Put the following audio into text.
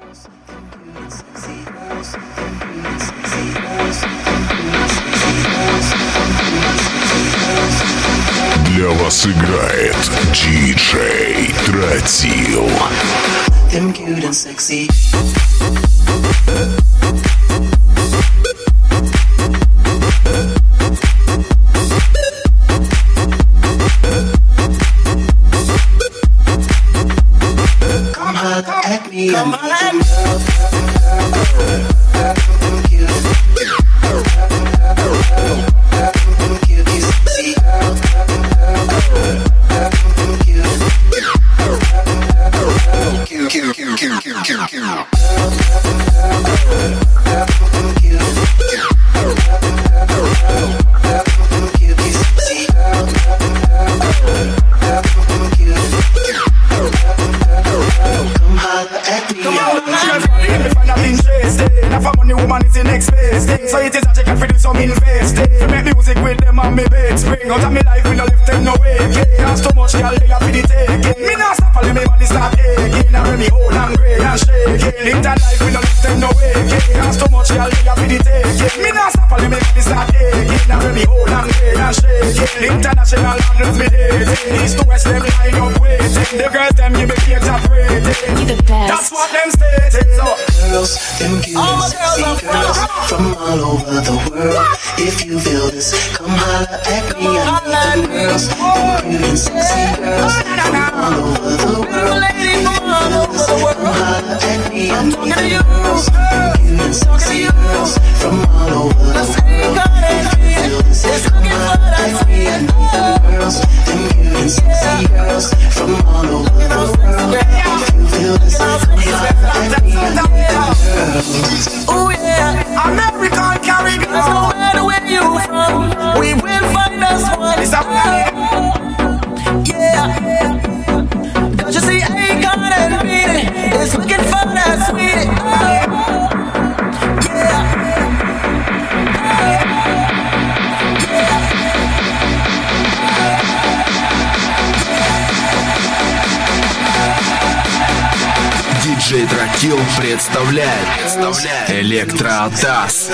Для вас играет диджей Тротил. Them cute and sexy. Come holla at me. Come holla at me. So it is a check and fi do some investing. Fi make music with them on me bed spring. Out of me life, we no left them no way. Cause too much girl they a fi the taking. Me nah stop all me body start aching. I me hold and grey and shaking. Live that life, we no left them no way. Cause too much girl they a fi the taking. Me nah stop all me body start aching. I me hold and grey and shaking. International honors me dating. East to west them line up waiting. The girls them give me cake top rating. You the best. That's what them stating. So girls, them cute and sexy girls from all over the world. If you feel this, come holla at me. I need them girls, them cute and sexy girls from all over the world. If you feel this, come holla at me. I need them girls, them cute and sexy girls from all over the world. If you feel this, come holla at me. I need them girls, them cute and sexy girls from all over the world. If you feel this, come holla at me. I need them girls. oh yeah, American Caribbean. No matter where you from, we will find us one. It's a planet. Yeah. Don't you see Akon and Beanie is looking for that sweetie? Yeah. Диджей Тротил представляет Электроатас.